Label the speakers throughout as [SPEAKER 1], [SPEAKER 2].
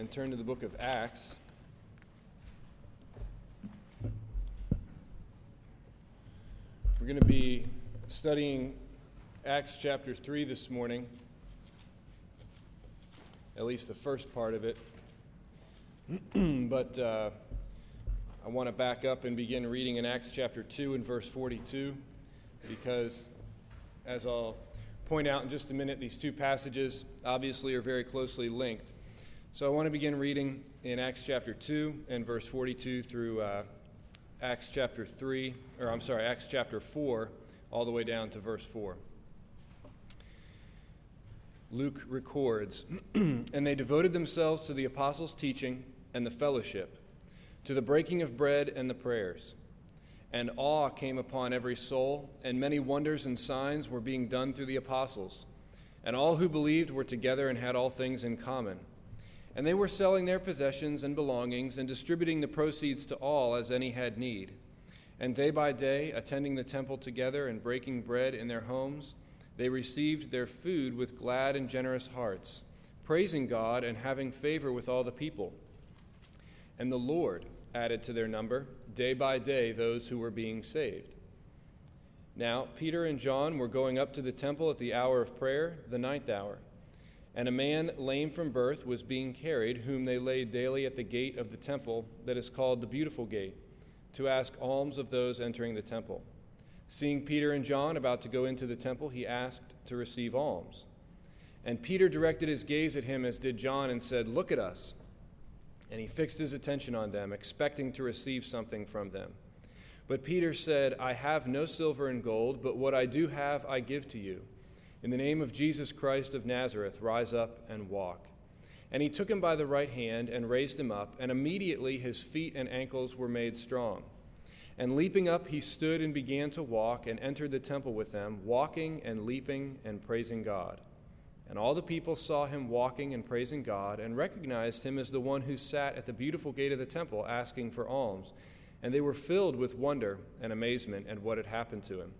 [SPEAKER 1] and turn to the book of Acts. We're going to be studying Acts chapter 3 this morning, at least the first part of it. But I want to back up and begin reading in Acts chapter 2 and verse 42, because as I'll point out in just a minute, these two passages obviously are very closely linked. So I want to begin reading in Acts chapter 2 and verse 42 through Acts chapter 4, all the way down to verse 4. Luke records, "And they devoted themselves to the apostles' teaching and the fellowship, to the breaking of bread and the prayers. And awe came upon every soul, and many wonders and signs were being done through the apostles. And all who believed were together and had all things in common. And they were selling their possessions and belongings and distributing the proceeds to all as any had need. And day by day, attending the temple together and breaking bread in their homes, they received their food with glad and generous hearts, praising God and having favor with all the people. And the Lord added to their number, day by day, those who were being saved. Now Peter and John were going up to the temple at the hour of prayer, the 9th hour. And a man lame from birth was being carried, whom they laid daily at the gate of the temple that is called the Beautiful Gate, to ask alms of those entering the temple. Seeing Peter and John about to go into the temple, he asked to receive alms. And Peter directed his gaze at him as did John and said, 'Look at us.' And he fixed his attention on them, expecting to receive something from them. But Peter said, 'I have no silver and gold, but what I do have I give to you. In the name of Jesus Christ of Nazareth, rise up and walk.' And he took him by the right hand and raised him up, and immediately his feet and ankles were made strong. And leaping up, he stood and began to walk and entered the temple with them, walking and leaping and praising God. And all the people saw him walking and praising God and recognized him as the one who sat at the beautiful gate of the temple asking for alms. And they were filled with wonder and amazement at what had happened to him.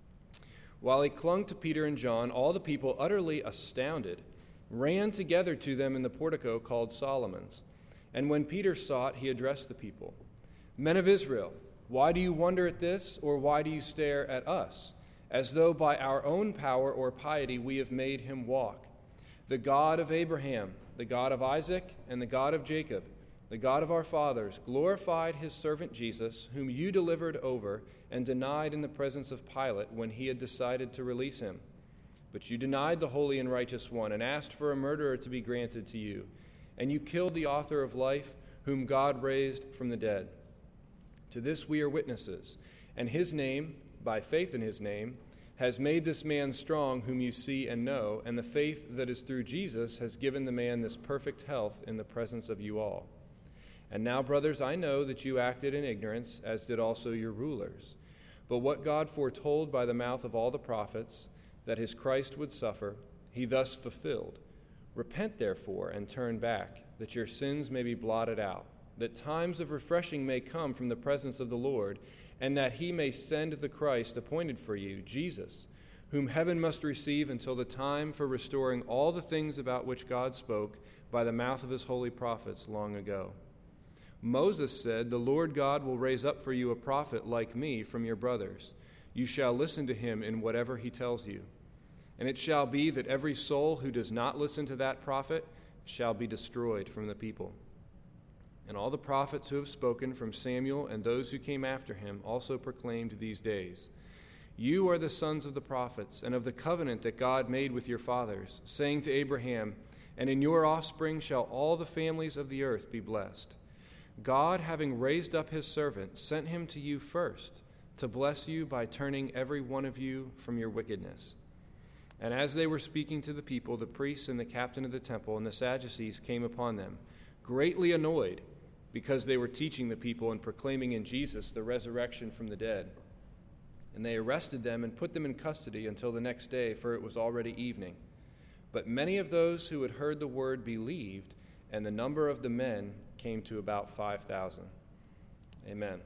[SPEAKER 1] While he clung to Peter and John, all the people, utterly astounded, ran together to them in the portico called Solomon's. And when Peter saw it, he addressed the people. 'Men of Israel, why do you wonder at this, or why do you stare at us, as though by our own power or piety we have made him walk? The God of Abraham, the God of Isaac, and the God of Jacob, the God of our fathers, glorified his servant Jesus, whom you delivered over and denied in the presence of Pilate when he had decided to release him. But you denied the holy and righteous one and asked for a murderer to be granted to you. And you killed the author of life, whom God raised from the dead. To this we are witnesses. And his name, by faith in his name, has made this man strong whom you see and know, and the faith that is through Jesus has given the man this perfect health in the presence of you all. And now, brothers, I know that you acted in ignorance, as did also your rulers. But what God foretold by the mouth of all the prophets, that his Christ would suffer, he thus fulfilled. Repent, therefore, and turn back, that your sins may be blotted out, that times of refreshing may come from the presence of the Lord, and that he may send the Christ appointed for you, Jesus, whom heaven must receive until the time for restoring all the things about which God spoke by the mouth of his holy prophets long ago. Moses said, 'The Lord God will raise up for you a prophet like me from your brothers. You shall listen to him in whatever he tells you. And it shall be that every soul who does not listen to that prophet shall be destroyed from the people.' And all the prophets who have spoken from Samuel and those who came after him also proclaimed these days. You are the sons of the prophets and of the covenant that God made with your fathers, saying to Abraham, 'And in your offspring shall all the families of the earth be blessed.' God, having raised up his servant, sent him to you first, to bless you by turning every one of you from your wickedness." And as they were speaking to the people, the priests and the captain of the temple and the Sadducees came upon them, greatly annoyed, because they were teaching the people and proclaiming in Jesus the resurrection from the dead. And they arrested them and put them in custody until the next day, for it was already evening. But many of those who had heard the word believed, and the number of the men came to about 5,000. Amen.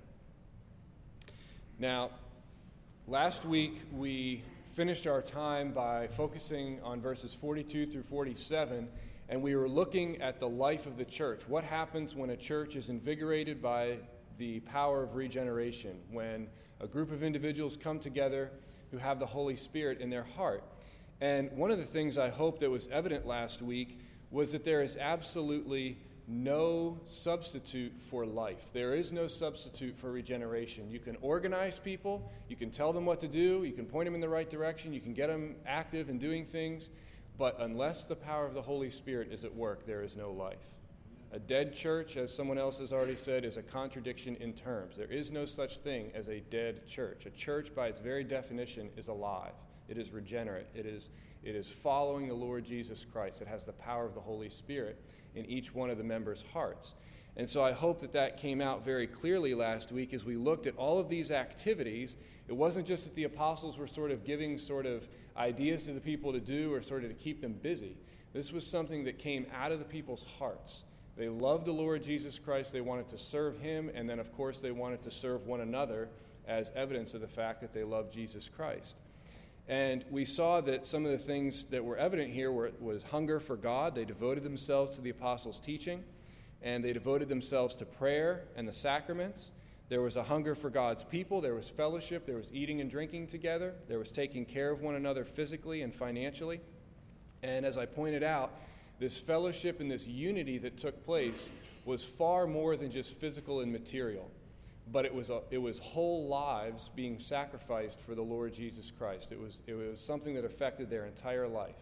[SPEAKER 1] Now, last week we finished our time by focusing on verses 42 through 47 And we were looking at the life of the church. What happens when a church is invigorated by the power of regeneration, when a group of individuals come together who have the Holy Spirit in their heart? And one of the things I hope that was evident last week was that there is absolutely no substitute for life. There is no substitute for regeneration. You can organize people, you can tell them what to do, you can point them in the right direction, you can get them active in doing things, but unless the power of the Holy Spirit is at work, there is no life. A dead church, as someone else has already said, is a contradiction in terms. There is no such thing as a dead church. A church, by its very definition, is alive. It is regenerate. It is following the Lord Jesus Christ. It has the power of the Holy Spirit in each one of the members' hearts. And so I hope that came out very clearly last week as we looked at all of these activities. It wasn't just that the apostles were sort of giving sort of ideas to the people to do or sort of to keep them busy. This was something that came out of the people's hearts. They loved the Lord Jesus Christ. They wanted to serve him, and then, of course, they wanted to serve one another as evidence of the fact that they loved Jesus Christ. And we saw that some of the things that were evident here was hunger for God. They devoted themselves to the apostles' teaching, and they devoted themselves to prayer and the sacraments. There was a hunger for God's people. There was fellowship. There was eating and drinking together. There was taking care of one another physically and financially. And as I pointed out, this fellowship and this unity that took place was far more than just physical and material. But it was whole lives being sacrificed for the Lord Jesus Christ. It was something that affected their entire life.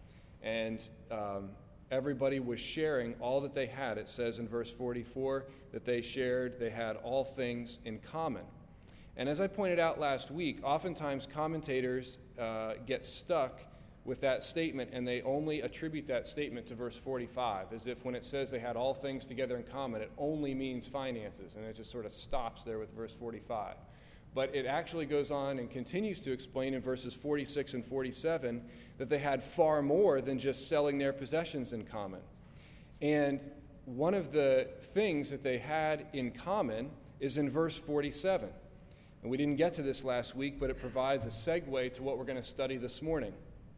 [SPEAKER 1] And everybody was sharing all that they had. It says in verse 44 that they had all things in common. And as I pointed out last week, oftentimes commentators get stuck with that statement, and they only attribute that statement to verse 45, as if when it says they had all things together in common, it only means finances, and it just sort of stops there with verse 45. But it actually goes on and continues to explain in verses 46 and 47 that they had far more than just selling their possessions in common. And one of the things that they had in common is in verse 47. And we didn't get to this last week, but it provides a segue to what we're going to study this morning.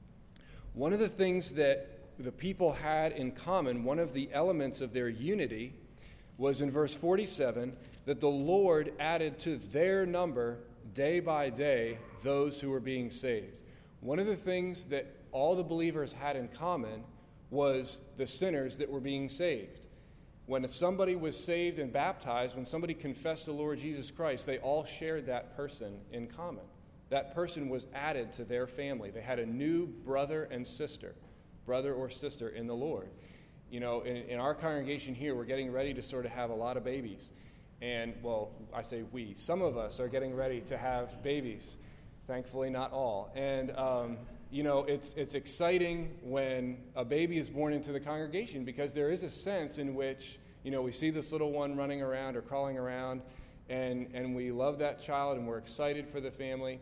[SPEAKER 1] One of the things that the people had in common, one of the elements of their unity, was in verse 47 that the Lord added to their number day by day those who were being saved. One of the things that all the believers had in common was the sinners that were being saved. When somebody was saved and baptized, when somebody confessed the Lord Jesus Christ, they all shared that person in common. That person was added to their family. They had a new brother or sister in the Lord. You know, in our congregation here, we're getting ready to sort of have a lot of babies. And, well, I say we. Some of us are getting ready to have babies. Thankfully, not all. And, you know, it's exciting when a baby is born into the congregation because there is a sense in which, you know, we see this little one running around or crawling around, and we love that child and we're excited for the family.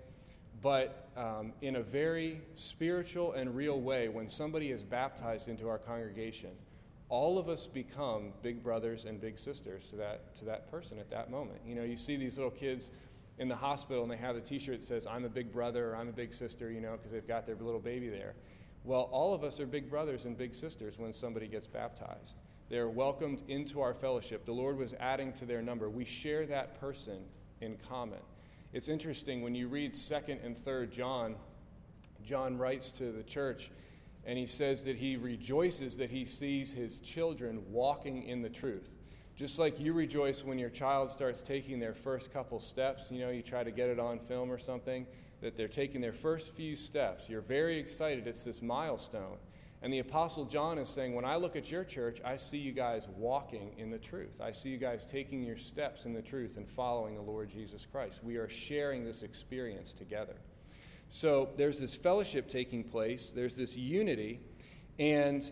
[SPEAKER 1] But in a very spiritual and real way, when somebody is baptized into our congregation, all of us become big brothers and big sisters to that person at that moment. You know, you see these little kids in the hospital and they have the t-shirt that says, I'm a big brother or I'm a big sister, you know, because they've got their little baby there. Well, all of us are big brothers and big sisters when somebody gets baptized. They're welcomed into our fellowship. The Lord was adding to their number. We share that person in common. It's interesting when you read 2nd and 3rd John, John writes to the church and he says that he rejoices that he sees his children walking in the truth. Just like you rejoice when your child starts taking their first couple steps, you know, you try to get it on film or something, that they're taking their first few steps. You're very excited. It's this milestone. And the Apostle John is saying, when I look at your church, I see you guys walking in the truth. I see you guys taking your steps in the truth and following the Lord Jesus Christ. We are sharing this experience together. So there's this fellowship taking place. There's this unity. And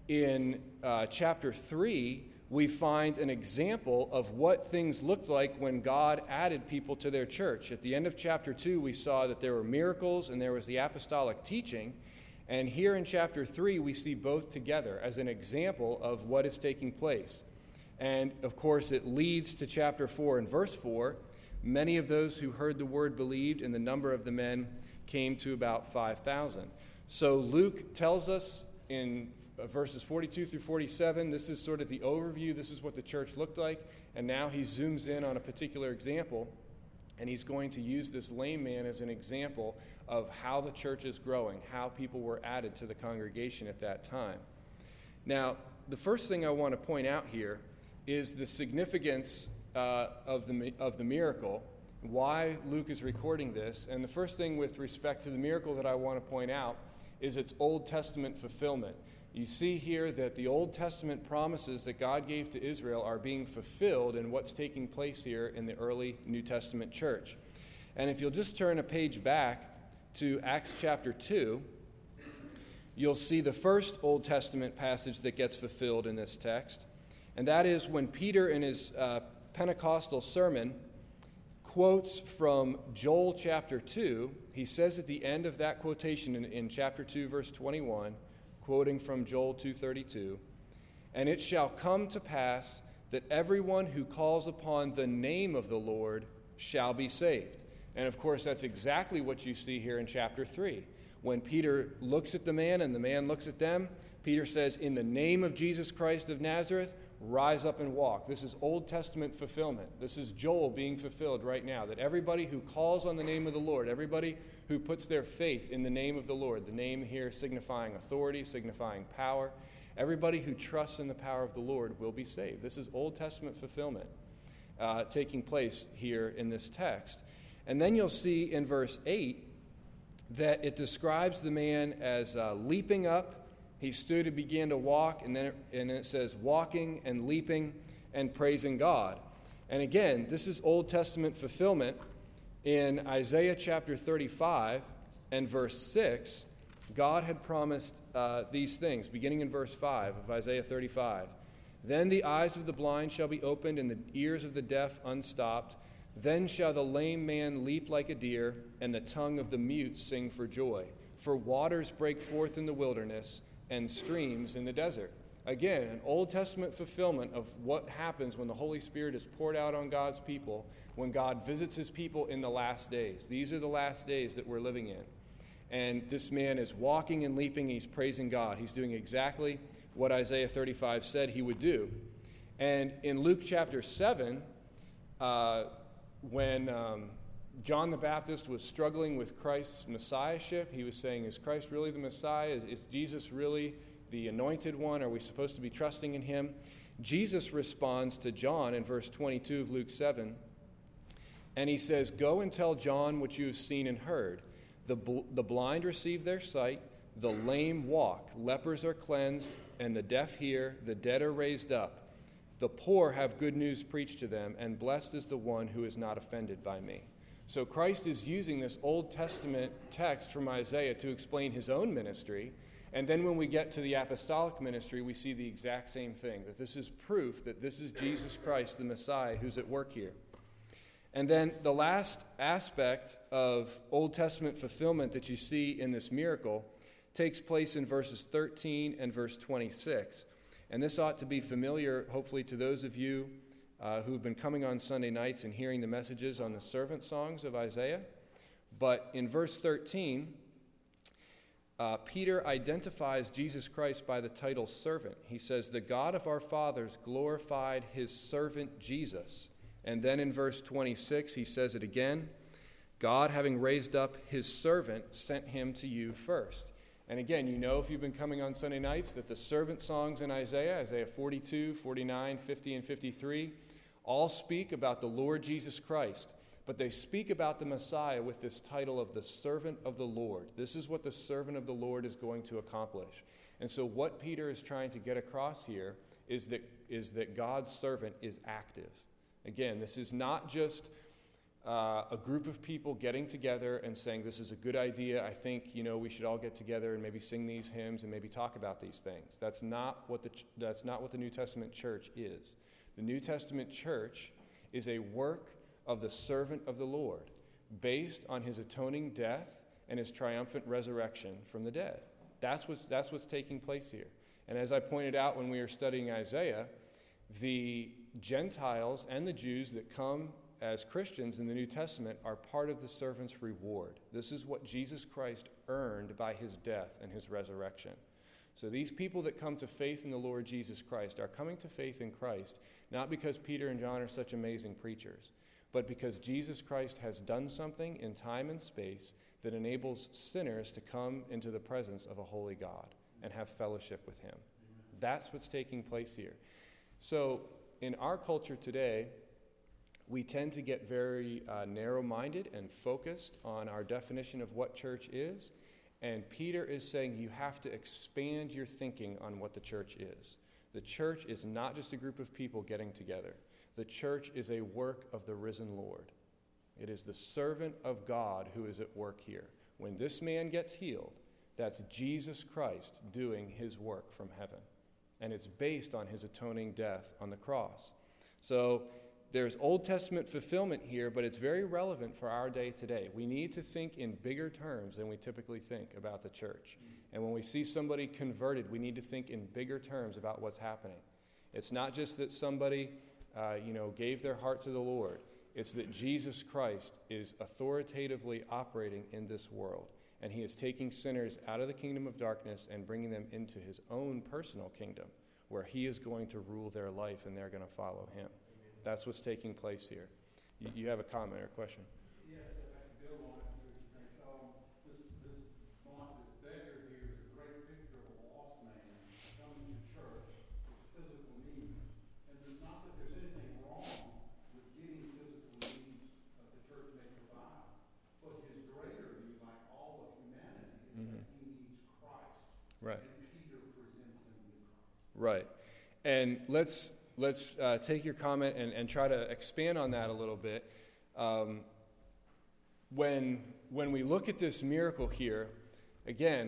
[SPEAKER 1] in chapter 3, we find an example of what things looked like when God added people to their church. At the end of chapter 2, we saw that there were miracles and there was the apostolic teaching. And here in chapter 3, we see both together as an example of what is taking place. And, of course, it leads to chapter 4 and verse 4. Many of those who heard the word believed, and the number of the men came to about 5,000. So Luke tells us in verses 42 through 47, this is sort of the overview. This is what the church looked like. And now he zooms in on a particular example, and he's going to use this lame man as an example of how the church is growing, how people were added to the congregation at that time. Now, the first thing I want to point out here is the significance of the miracle, why Luke is recording this. And the first thing with respect to the miracle that I want to point out is its Old Testament fulfillment. You see here that the Old Testament promises that God gave to Israel are being fulfilled in what's taking place here in the early New Testament church. And if you'll just turn a page back to Acts chapter 2, you'll see the first Old Testament passage that gets fulfilled in this text. And that is when Peter, in his Pentecostal sermon, quotes from Joel chapter 2. He says at the end of that quotation in chapter 2, verse 21, quoting from Joel 2:32, "And it shall come to pass that everyone who calls upon the name of the Lord shall be saved." And of course, that's exactly what you see here in chapter 3. When Peter looks at the man and the man looks at them, Peter says, "In the name of Jesus Christ of Nazareth, rise up and walk." This is Old Testament fulfillment. This is Joel being fulfilled right now, that everybody who calls on the name of the Lord, everybody who puts their faith in the name of the Lord, the name here signifying authority, signifying power, everybody who trusts in the power of the Lord will be saved. This is Old Testament fulfillment taking place here in this text. And then you'll see in verse 8 that it describes the man as leaping up. He stood and began to walk, and then it says walking and leaping and praising God. And again, this is Old Testament fulfillment. In Isaiah chapter 35 and verse 6, God had promised these things, beginning in verse 5 of Isaiah 35. "Then the eyes of the blind shall be opened, and the ears of the deaf unstopped. Then shall the lame man leap like a deer, and the tongue of the mute sing for joy. For waters break forth in the wilderness, and streams in the desert." Again, an Old Testament fulfillment of what happens when the Holy Spirit is poured out on God's people, when God visits his people in the last days. These are the last days that we're living in. And this man is walking and leaping, and he's praising God. He's doing exactly what Isaiah 35 said he would do. And in Luke chapter 7, when John the Baptist was struggling with Christ's messiahship, he was saying, is Christ really the Messiah? Is Jesus really the anointed one? Are we supposed to be trusting in him? Jesus responds to John in verse 22 of Luke 7, and he says, "Go and tell John what you have seen and heard. The blind receive their sight, the lame walk, lepers are cleansed, and the deaf hear, the dead are raised up. The poor have good news preached to them, and blessed is the one who is not offended by me." So Christ is using this Old Testament text from Isaiah to explain his own ministry. And then when we get to the apostolic ministry, we see the exact same thing, that this is proof that this is Jesus Christ, the Messiah, who's at work here. And then the last aspect of Old Testament fulfillment that you see in this miracle takes place in verses 13 and verse 26. And this ought to be familiar, hopefully, to those of you who've been coming on Sunday nights and hearing the messages on the servant songs of Isaiah. But in verse 13, Peter identifies Jesus Christ by the title servant. He says, "The God of our fathers glorified his servant Jesus." And then in verse 26, he says it again, "God, having raised up his servant, sent him to you first." And again, you know, if you've been coming on Sunday nights, that the servant songs in Isaiah 42, 49, 50, and 53, all speak about the Lord Jesus Christ. But they speak about the Messiah with this title of the servant of the Lord. This is what the servant of the Lord is going to accomplish. And so what Peter is trying to get across here is that God's servant is active. Again, this is not just a group of people getting together and saying, this is a good idea. I think, we should all get together and maybe sing these hymns and maybe talk about these things. That's not what the New Testament church is. The New Testament church is a work of the servant of the Lord, based on his atoning death and his triumphant resurrection from the dead. That's what's taking place here. And as I pointed out when we were studying Isaiah, the Gentiles and the Jews that come as Christians in the New Testament are part of the servant's reward. This is what Jesus Christ earned by his death and his resurrection. So these people that come to faith in the Lord Jesus Christ are coming to faith in Christ, not because Peter and John are such amazing preachers, but because Jesus Christ has done something in time and space that enables sinners to come into the presence of a holy God and have fellowship with him. That's what's taking place here. So in our culture today, we tend to get very narrow-minded and focused on our definition of what church is. And Peter is saying you have to expand your thinking on what the church is. The church is not just a group of people getting together. The church is a work of the risen Lord. It is the servant of God who is at work here. When this man gets healed, that's Jesus Christ doing his work from heaven. And it's based on his atoning death on the cross. So there's Old Testament fulfillment here, but it's very relevant for our day today. We need to think in bigger terms than we typically think about the church. And when we see somebody converted, we need to think in bigger terms about what's happening. It's not just that somebody, gave their heart to the Lord. It's that Jesus Christ is authoritatively operating in this world. And he is taking sinners out of the kingdom of darkness and bringing them into his own personal kingdom, where he is going to rule their life and they're going to follow him. That's what's taking place here. You have a comment or a question?
[SPEAKER 2] Yes, if I can go on it. This beggar here is a great picture of a lost man coming to church with physical needs. And it's not that there's anything wrong with getting physical needs that the church may provide, but his greater need, like all of humanity, is that he needs Christ.
[SPEAKER 1] Right.
[SPEAKER 2] And Peter presents him with Christ.
[SPEAKER 1] Right. And let's take your comment and try to expand on that a little bit. When we look at this miracle here, again,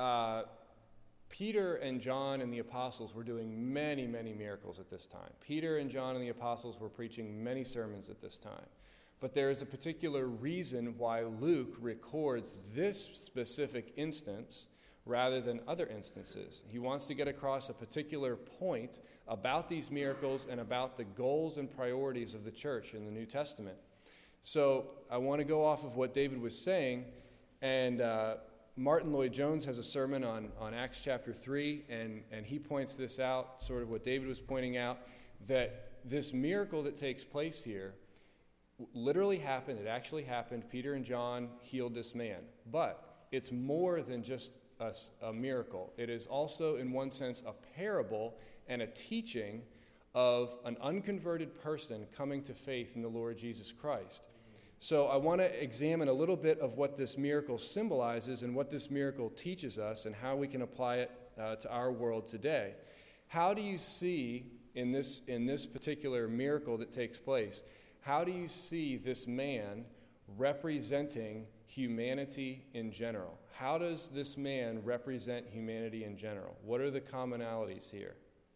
[SPEAKER 1] Peter and John and the apostles were doing many, many miracles at this time. Peter and John and the apostles were preaching many sermons at this time. But there is a particular reason why Luke records this specific instance rather than other instances. He wants to get across a particular point about these miracles and about the goals and priorities of the church in the New Testament. So I want to go off of what David was saying, and Martin Lloyd-Jones has a sermon on Acts chapter 3, and he points this out, sort of what David was pointing out, that this miracle that takes place here literally happened. It actually happened. Peter and John healed this man. But it's more than just a miracle. It is also, in one sense, a parable and a teaching of an unconverted person coming to faith in the Lord Jesus Christ. So I want to examine a little bit of what this miracle symbolizes and what this miracle teaches us and how we can apply it to our world today. How do you see in this particular miracle that takes place, how do you see this man representing humanity in general? How does this man represent humanity in general? What are the commonalities here?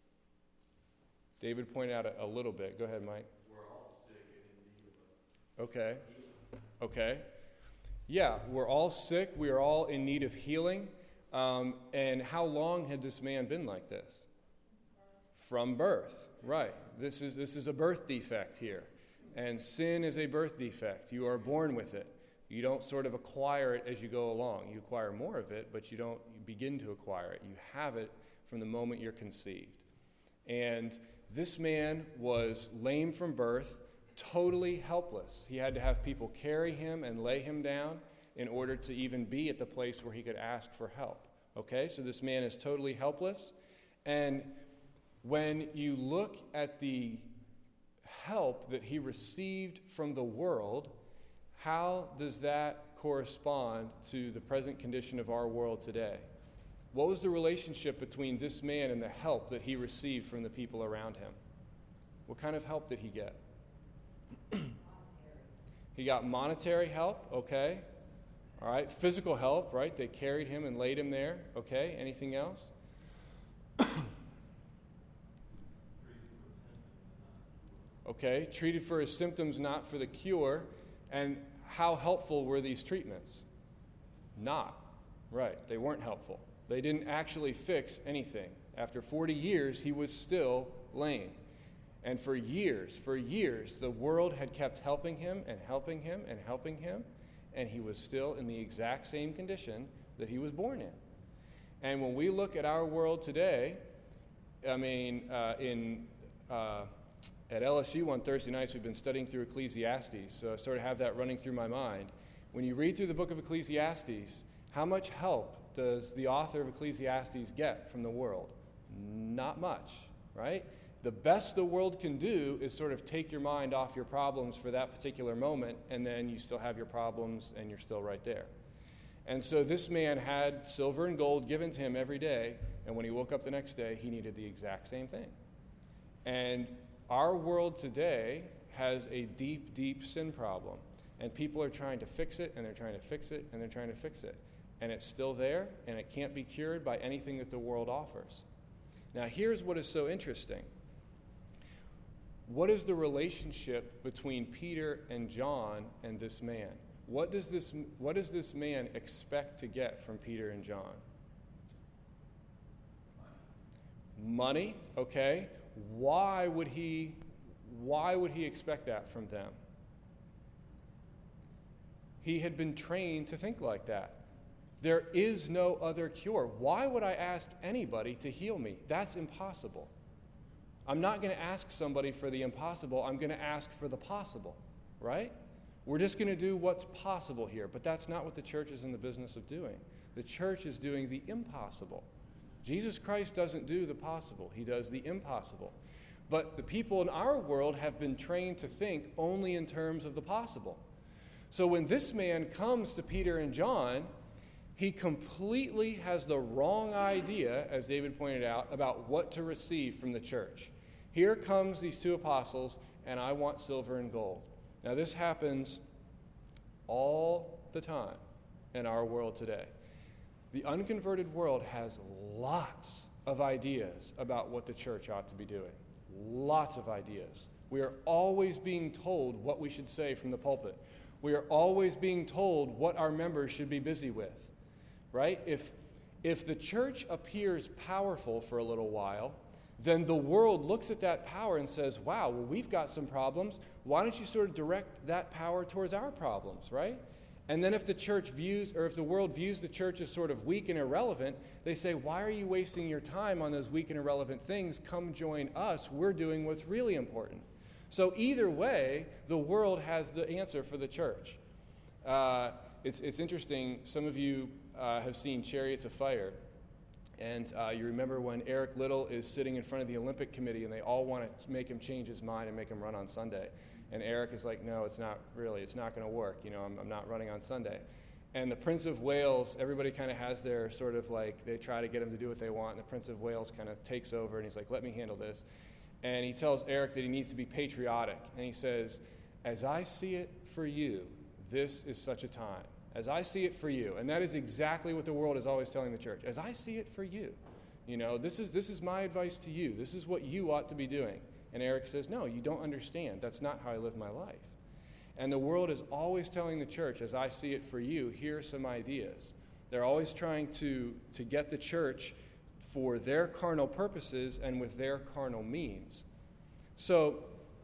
[SPEAKER 1] David pointed out a little bit. Go ahead, Mike.
[SPEAKER 3] We're all sick and in need of
[SPEAKER 1] Okay. Okay. Yeah, we're all sick. We are all in need of healing. And how long had this man been like this? From birth. Right. This is a birth defect here. And sin is a birth defect. You are born with it. You don't sort of acquire it as you go along. You acquire more of it, but you don't begin to acquire it. You have it from the moment you're conceived. And this man was lame from birth, totally helpless. He had to have people carry him and lay him down in order to even be at the place where he could ask for help. Okay, so this man is totally helpless. And when you look at the help that he received from the world, how does that correspond to the present condition of our world today? What was the relationship between this man and the help that he received from the people around him? What kind of help did he get? He got monetary help, okay. All right, physical help, right? They carried him and laid him there, okay. Anything else? Okay, treated for his symptoms, not for the cure. And how helpful were these treatments? Not. Right, they weren't helpful. They didn't actually fix anything. After 40 years, he was still lame. And for years, the world had kept helping him and helping him and helping him, and he was still in the exact same condition that he was born in. And when we look at our world today, I mean, at LSU on Thursday nights, we've been studying through Ecclesiastes, so I sort of have that running through my mind. When you read through the book of Ecclesiastes, how much help does the author of Ecclesiastes get from the world? Not much, right? The best the world can do is sort of take your mind off your problems for that particular moment, and then you still have your problems and you're still right there. And so this man had silver and gold given to him every day, and when he woke up the next day, he needed the exact same thing. And our world today has a deep, deep sin problem, and people are trying to fix it, and they're trying to fix it, and they're trying to fix it. And it's still there, and it can't be cured by anything that the world offers. Now, here's what is so interesting. What is the relationship between Peter and John and this man? What does this man expect to get from Peter and John? Money, okay. Why would he expect that from them? He had been trained to think like that. There is no other cure. Why would I ask anybody to heal me? That's impossible. I'm not going to ask somebody for the impossible. I'm going to ask for the possible, right? We're just going to do what's possible here, but that's not what the church is in the business of doing. The church is doing the impossible. Jesus Christ doesn't do the possible. He does the impossible. But the people in our world have been trained to think only in terms of the possible. So when this man comes to Peter and John, he completely has the wrong idea, as David pointed out, about what to receive from the church. Here comes these two apostles, and I want silver and gold. Now, this happens all the time in our world today. The unconverted world has lots of ideas about what the church ought to be doing. Lots of ideas. We are always being told what we should say from the pulpit. We are always being told what our members should be busy with, right? If the church appears powerful for a little while, then the world looks at that power and says, wow, well, we've got some problems. Why don't you sort of direct that power towards our problems, right? And then if the world views the church as sort of weak and irrelevant, they say, why are you wasting your time on those weak and irrelevant things? Come join us. We're doing what's really important. So either way, the world has the answer for the church. It's interesting. Some of you have seen Chariots of Fire. And you remember when Eric Little is sitting in front of the Olympic Committee and they all want to make him change his mind and make him run on Sunday. And Eric is like, no, it's not going to work. I'm not running on Sunday. And the Prince of Wales, everybody kind of has their sort of like, they try to get him to do what they want. And the Prince of Wales kind of takes over and he's like, let me handle this. And he tells Eric that he needs to be patriotic. And he says, as I see it for you, this is such a time. As I see it for you. And that is exactly what the world is always telling the church. As I see it for you. This is my advice to you. This is what you ought to be doing. And Eric says, no, you don't understand. That's not how I live my life. And the world is always telling the church, as I see it for you, here are some ideas. They're always trying to get the church for their carnal purposes and with their carnal means. So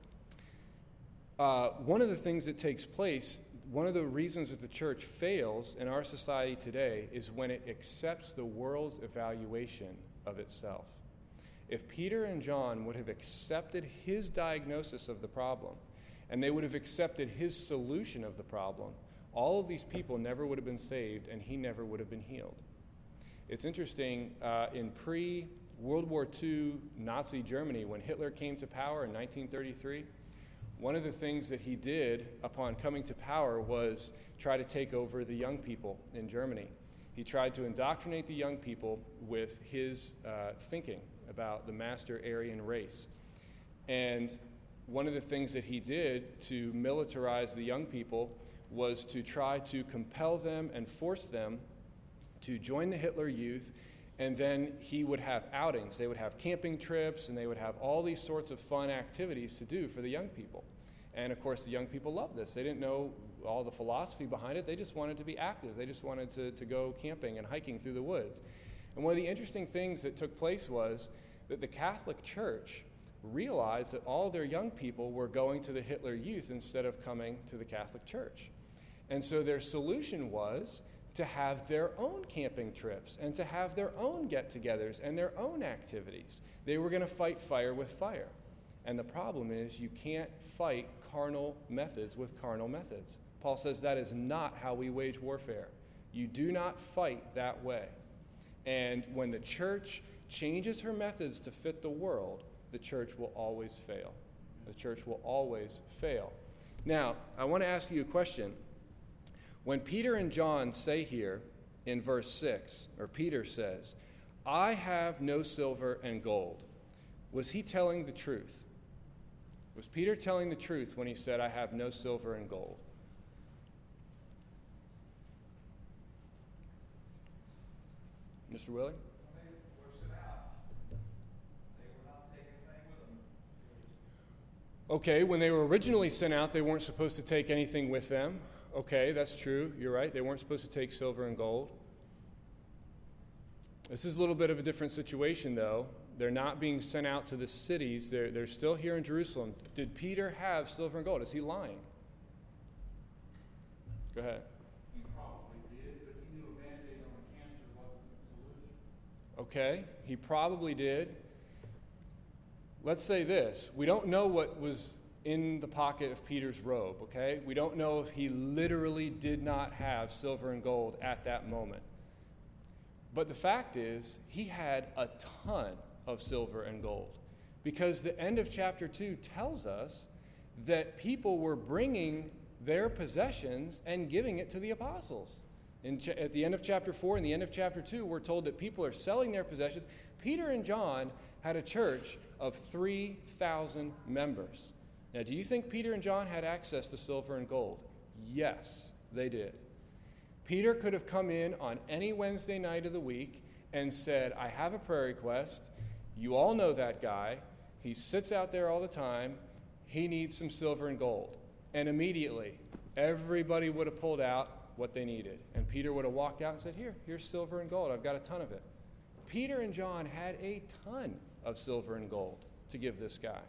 [SPEAKER 1] one of the things that takes place, one of the reasons that the church fails in our society today is when it accepts the world's evaluation of itself. If Peter and John would have accepted his diagnosis of the problem, and they would have accepted his solution of the problem, all of these people never would have been saved, and he never would have been healed. It's interesting, in pre-World War II Nazi Germany, when Hitler came to power in 1933, one of the things that he did upon coming to power was try to take over the young people in Germany. He tried to indoctrinate the young people with his thinking about the master Aryan race. And one of the things that he did to militarize the young people was to try to compel them and force them to join the Hitler Youth, and then he would have outings. They would have camping trips, and they would have all these sorts of fun activities to do for the young people. And of course, the young people loved this. They didn't know all the philosophy behind it. They just wanted to be active. They just wanted to go camping and hiking through the woods. And one of the interesting things that took place was that the Catholic Church realized that all their young people were going to the Hitler Youth instead of coming to the Catholic Church. And so their solution was to have their own camping trips and to have their own get-togethers and their own activities. They were going to fight fire with fire. And the problem is you can't fight carnal methods with carnal methods. Paul says that is not how we wage warfare. You do not fight that way. And when the church changes her methods to fit the world, the church will always fail. The church will always fail. Now, I want to ask you a question. When Peter and John say here in verse 6, or Peter says, I have no silver and gold, was he telling the truth? Was Peter telling the truth when he said, I have no silver and gold? Mr. Willie?
[SPEAKER 2] They were sent out. They were not taking anything with them.
[SPEAKER 1] Okay, when they were originally sent out, they weren't supposed to take anything with them. Okay, that's true. You're right. They weren't supposed to take silver and gold. This is a little bit of a different situation, though. They're not being sent out to the cities. They're still here in Jerusalem. Did Peter have silver and gold? Is he lying? Go ahead.
[SPEAKER 2] He probably did, but he knew a Band-Aid on cancer wasn't the solution.
[SPEAKER 1] Okay, he probably did. Let's say this. We don't know what was in the pocket of Peter's robe, okay? We don't know if he literally did not have silver and gold at that moment. But the fact is, he had a ton of silver and gold, because the end of chapter 2 tells us that people were bringing their possessions and giving it to the apostles. At the end of chapter 4 and the end of chapter 2, we're told that people are selling their possessions. Peter and John had a church of 3,000 members. Now, do you think Peter and John had access to silver and gold? Yes, they did. Peter could have come in on any Wednesday night of the week and said, I have a prayer request. You all know that guy. He sits out there all the time. He needs some silver and gold. And immediately, everybody would have pulled out what they needed. And Peter would have walked out and said, here's silver and gold. I've got a ton of it. Peter and John had a ton of silver and gold to give this guy.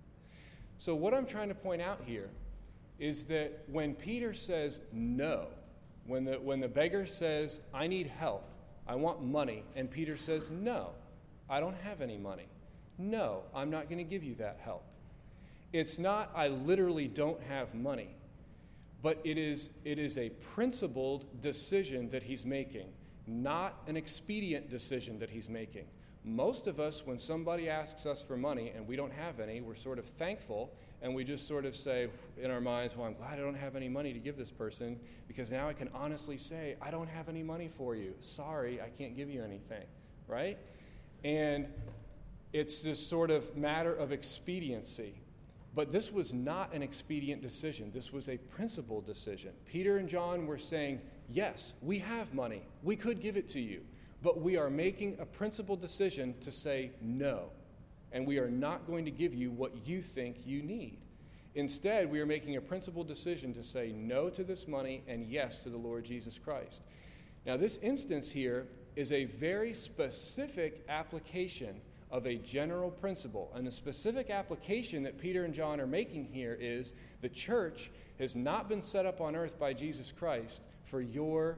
[SPEAKER 1] So what I'm trying to point out here is that when Peter says no, when the beggar says, I need help, I want money, and Peter says, no, I don't have any money. No, I'm not going to give you that help. It's not, I literally don't have money, but it is a principled decision that he's making, not an expedient decision that he's making. Most of us, when somebody asks us for money and we don't have any, we're sort of thankful, and we just sort of say in our minds, well, I'm glad I don't have any money to give this person, because now I can honestly say, I don't have any money for you. Sorry, I can't give you anything, right? And it's this sort of matter of expediency. But this was not an expedient decision. This was a principled decision. Peter and John were saying, yes, we have money. We could give it to you. But we are making a principled decision to say no. And we are not going to give you what you think you need. Instead, we are making a principled decision to say no to this money and yes to the Lord Jesus Christ. Now, this instance here is a very specific application of a general principle. And the specific application that Peter and John are making here is the church has not been set up on earth by Jesus Christ for your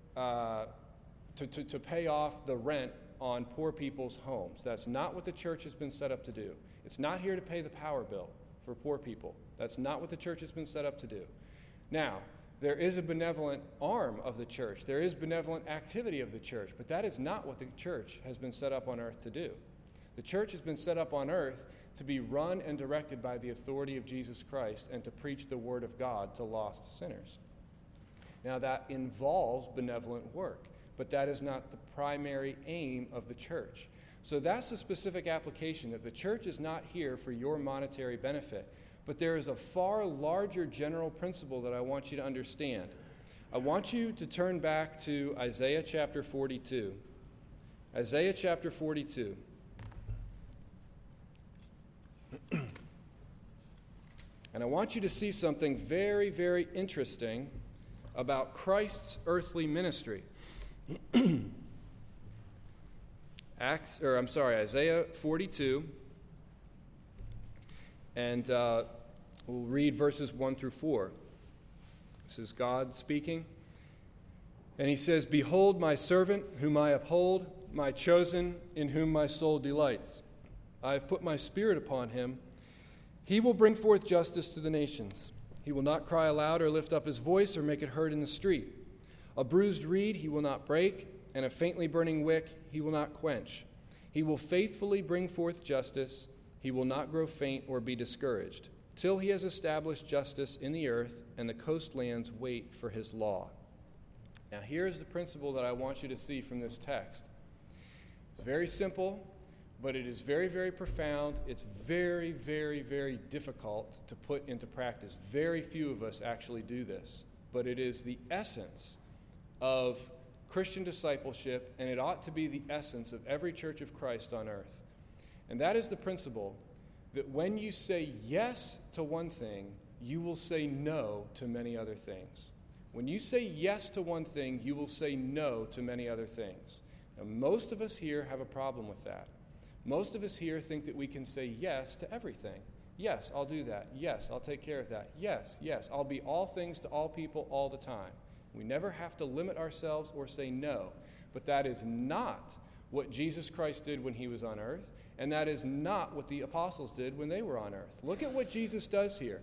[SPEAKER 1] to pay off the rent on poor people's homes. That's not what the church has been set up to do. It's not here to pay the power bill for poor people. That's not what the church has been set up to do. Now, there is a benevolent arm of the church. There is benevolent activity of the church, but that is not what the church has been set up on earth to do. The church has been set up on earth to be run and directed by the authority of Jesus Christ and to preach the word of God to lost sinners. Now, that involves benevolent work, but that is not the primary aim of the church. So that's the specific application, that the church is not here for your monetary benefit, but there is a far larger general principle that I want you to understand. I want you to turn back to Isaiah chapter 42. Isaiah chapter 42. And I want you to see something very, very interesting about Christ's earthly ministry. Isaiah 42, and we'll read verses 1 through 4. This is God speaking. And he says, "Behold my servant, whom I uphold, my chosen, in whom my soul delights. I have put my spirit upon him. He will bring forth justice to the nations. He will not cry aloud or lift up his voice or make it heard in the street. A bruised reed he will not break, and a faintly burning wick he will not quench. He will faithfully bring forth justice. He will not grow faint or be discouraged, till he has established justice in the earth, and the coastlands wait for his law." Now, here's the principle that I want you to see from this text. It's very simple, but it is very, very profound. It's very, very, very difficult to put into practice. Very few of us actually do this, but it is the essence of Christian discipleship, and it ought to be the essence of every church of Christ on earth. And that is the principle that when you say yes to one thing, you will say no to many other things. When you say yes to one thing, you will say no to many other things. Now, most of us here have a problem with that. Most of us here think that we can say yes to everything. Yes, I'll do that. Yes, I'll take care of that. Yes, I'll be all things to all people all the time. We never have to limit ourselves or say no. But that is not what Jesus Christ did when he was on earth, and that is not what the apostles did when they were on earth. Look at what Jesus does here.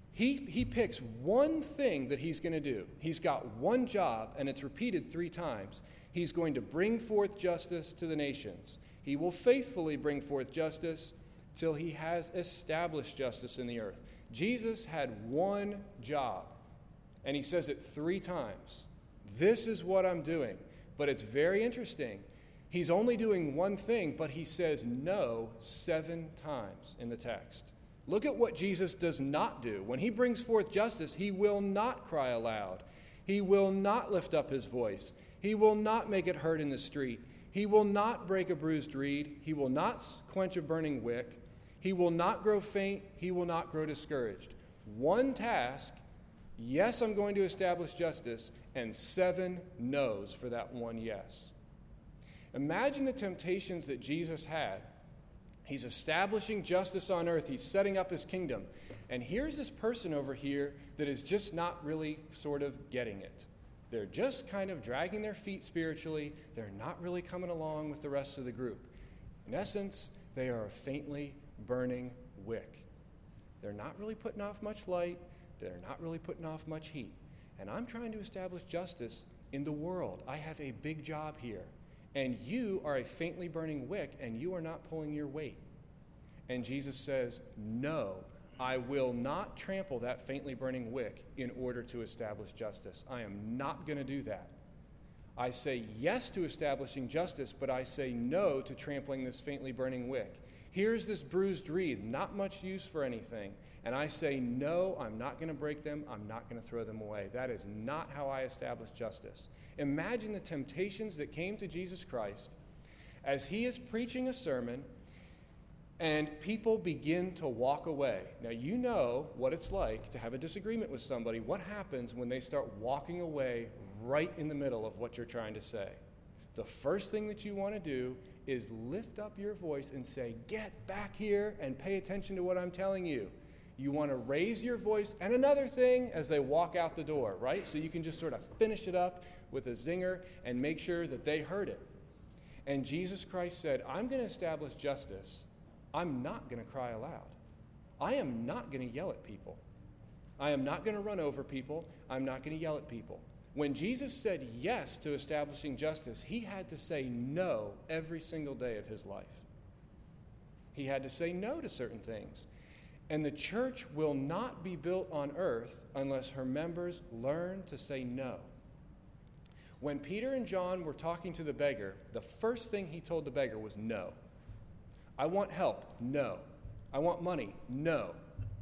[SPEAKER 1] He picks one thing that he's going to do. He's got one job, and it's repeated 3 times. He's going to bring forth justice to the nations. He will faithfully bring forth justice till he has established justice in the earth. Jesus had one job, and he says it 3 times. This is what I'm doing. But it's very interesting. He's only doing one thing, but he says no 7 times in the text. Look at what Jesus does not do. When he brings forth justice, he will not cry aloud. He will not lift up his voice. He will not make it heard in the street. He will not break a bruised reed. He will not quench a burning wick. He will not grow faint. He will not grow discouraged. One task, yes, I'm going to establish justice, and 7 no's for that one yes. Imagine the temptations that Jesus had. He's establishing justice on earth. He's setting up his kingdom. And here's this person over here that is just not really sort of getting it. They're just kind of dragging their feet spiritually. They're not really coming along with the rest of the group. In essence, they are a faintly burning wick. They're not really putting off much light. They're not really putting off much heat. And I'm trying to establish justice in the world. I have a big job here. And you are a faintly burning wick, and you are not pulling your weight. And Jesus says, no, I will not trample that faintly burning wick in order to establish justice. I am not going to do that. I say yes to establishing justice, but I say no to trampling this faintly burning wick. Here's this bruised reed, not much use for anything. And I say, no, I'm not going to break them. I'm not going to throw them away. That is not how I establish justice. Imagine the temptations that came to Jesus Christ as he is preaching a sermon and people begin to walk away. Now, you know what it's like to have a disagreement with somebody. What happens when they start walking away right in the middle of what you're trying to say? The first thing that you want to do is lift up your voice and say, get back here and pay attention to what I'm telling you. You want to raise your voice, and another thing as they walk out the door, right? So you can just sort of finish it up with a zinger and make sure that they heard it. And Jesus Christ said, I'm going to establish justice. I'm not going to cry aloud. I am not going to yell at people. I am not going to run over people. I'm not going to yell at people. When Jesus said yes to establishing justice, he had to say no every single day of his life. He had to say no to certain things. And the church will not be built on earth unless her members learn to say no. When Peter and John were talking to the beggar, the first thing he told the beggar was no. I want help. No. I want money. No.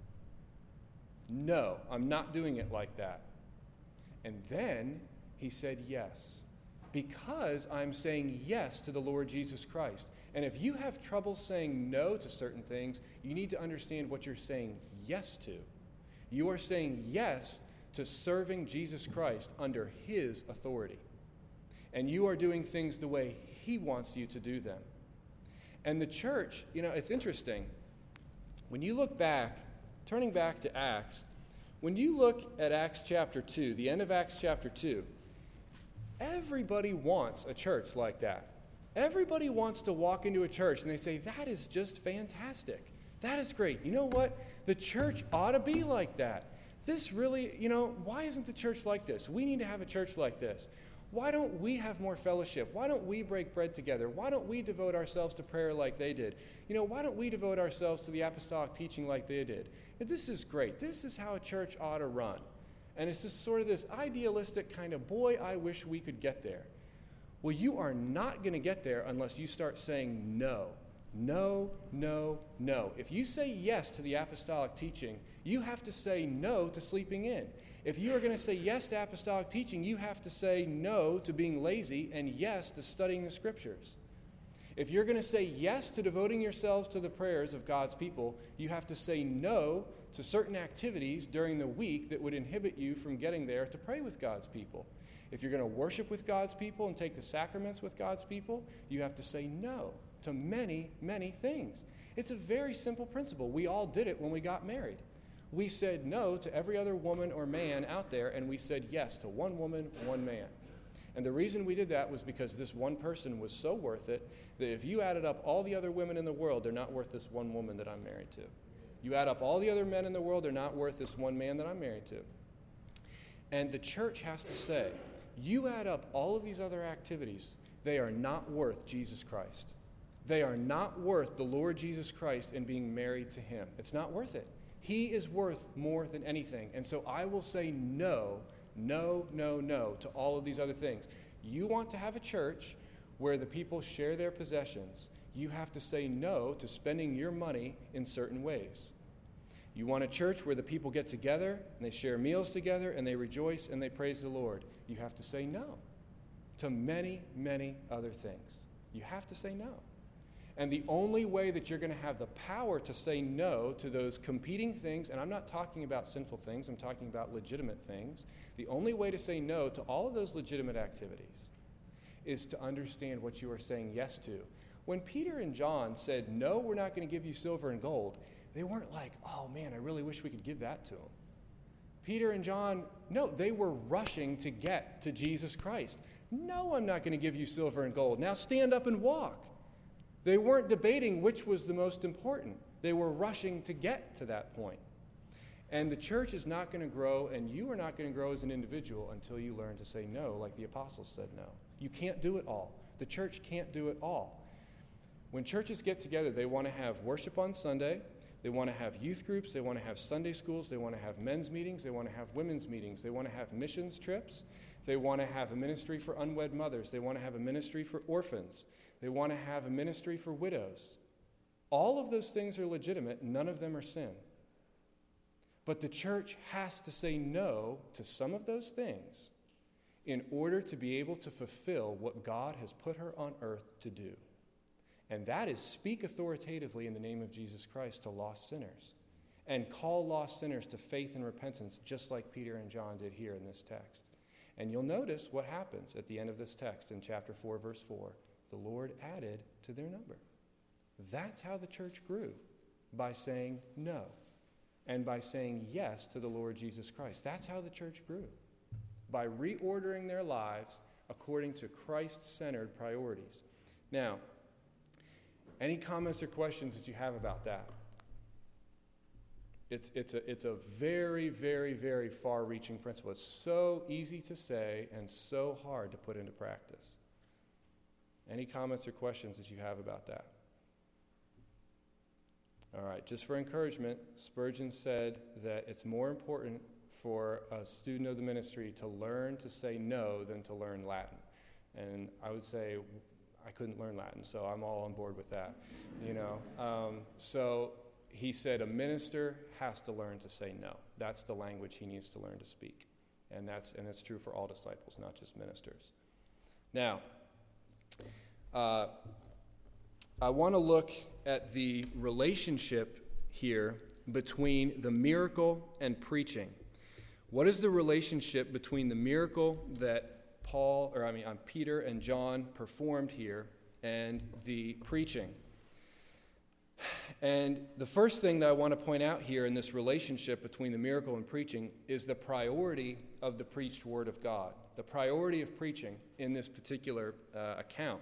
[SPEAKER 1] No, I'm not doing it like that. And then he said yes, because I'm saying yes to the Lord Jesus Christ. And if you have trouble saying no to certain things, you need to understand what you're saying yes to. You are saying yes to serving Jesus Christ under his authority. And you are doing things the way he wants you to do them. And the church, it's interesting. When you look back, turning back to Acts, when you look at Acts chapter 2, the end of Acts chapter 2, Everybody wants a church like that. Everybody wants to walk into a church and they say, that is just fantastic. That is great. You know what? The church ought to be like that. This really, why isn't the church like this? We need to have a church like this. Why don't we have more fellowship? Why don't we break bread together? Why don't we devote ourselves to prayer like they did? Why don't we devote ourselves to the apostolic teaching like they did? This is great. This is how a church ought to run. And it's just sort of this idealistic kind of, boy, I wish we could get there. Well, you are not going to get there unless you start saying no. No, no, no. If you say yes to the apostolic teaching, you have to say no to sleeping in. If you are going to say yes to apostolic teaching, you have to say no to being lazy and yes to studying the scriptures. If you're going to say yes to devoting yourselves to the prayers of God's people, you have to say no to certain activities during the week that would inhibit you from getting there to pray with God's people. If you're going to worship with God's people and take the sacraments with God's people, you have to say no to many, many things. It's a very simple principle. We all did it when we got married. We said no to every other woman or man out there, and we said yes to one woman, one man. And the reason we did that was because this one person was so worth it that if you added up all the other women in the world, they're not worth this one woman that I'm married to. You add up all the other men in the world, they're not worth this one man that I'm married to. And the church has to say, you add up all of these other activities, they are not worth Jesus Christ. They are not worth the Lord Jesus Christ and being married to him. It's not worth it. He is worth more than anything. And so I will say no, no, no, no to all of these other things. You want to have a church where the people share their possessions. You have to say no to spending your money in certain ways. You want a church where the people get together and they share meals together and they rejoice and they praise the Lord. You have to say no to many, many other things. You have to say no. And the only way that you're going to have the power to say no to those competing things, and I'm not talking about sinful things, I'm talking about legitimate things, the only way to say no to all of those legitimate activities is to understand what you are saying yes to. When Peter and John said, no, we're not going to give you silver and gold, they weren't like, oh man, I really wish we could give that to them. Peter and John, no, they were rushing to get to Jesus Christ. No, I'm not going to give you silver and gold. Now stand up and walk. They weren't debating which was the most important. They were rushing to get to that point. And the church is not going to grow, and you are not going to grow as an individual until you learn to say no, like the apostles said no. You can't do it all. The church can't do it all. When churches get together, they want to have worship on Sunday. They want to have youth groups. They want to have Sunday schools. They want to have men's meetings. They want to have women's meetings. They want to have missions trips. They want to have a ministry for unwed mothers. They want to have a ministry for orphans. They want to have a ministry for widows. All of those things are legitimate. None of them are sin. But the church has to say no to some of those things in order to be able to fulfill what God has put her on earth to do. And that is speak authoritatively in the name of Jesus Christ to lost sinners and call lost sinners to faith and repentance, just like Peter and John did here in this text. And you'll notice what happens at the end of this text in chapter 4, verse 4. The Lord added to their number. That's how the church grew, by saying no and by saying yes to the Lord Jesus Christ. That's how the church grew, by reordering their lives according to Christ-centered priorities. Now, any comments or questions that you have about that? It's a very, very, very far-reaching principle. It's so easy to say and so hard to put into practice. Any comments or questions that you have about that? All right, just for encouragement, Spurgeon said that it's more important for a student of the ministry to learn to say no than to learn Latin. And I would say I couldn't learn Latin, so I'm all on board with that. So he said a minister has to learn to say no. That's the language he needs to learn to speak. And that's true for all disciples, not just ministers. Now, I want to look at the relationship here between the miracle and preaching. What is the relationship between the miracle that Peter and John performed here and the preaching? And the first thing that I want to point out here in this relationship between the miracle and preaching is the priority of the preached word of God, the priority of preaching in this particular account.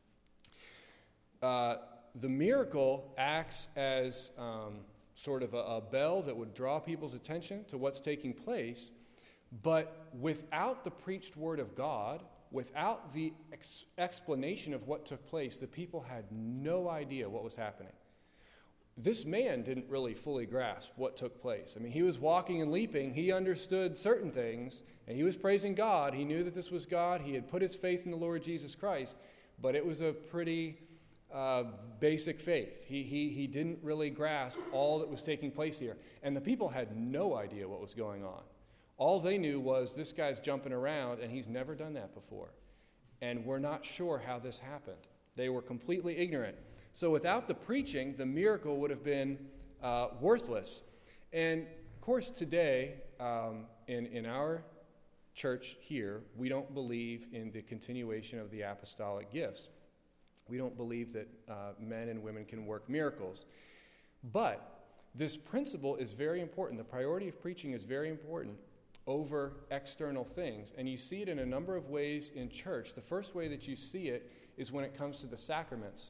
[SPEAKER 1] The miracle acts as sort of a bell that would draw people's attention to what's taking place, but without the preached word of God, without the explanation of what took place, the people had no idea what was happening. This man didn't really fully grasp what took place. I mean, he was walking and leaping. He understood certain things, and he was praising God. He knew that this was God. He had put his faith in the Lord Jesus Christ, but it was a pretty basic faith. He didn't really grasp all that was taking place here. And the people had no idea what was going on. All they knew was this guy's jumping around, and he's never done that before. And we're not sure how this happened. They were completely ignorant. So without the preaching, the miracle would have been worthless. And, of course, today, in our church here, we don't believe in the continuation of the apostolic gifts. We don't believe that men and women can work miracles. But this principle is very important. The priority of preaching is very important over external things. And you see it in a number of ways in church. The first way that you see it is when it comes to the sacraments.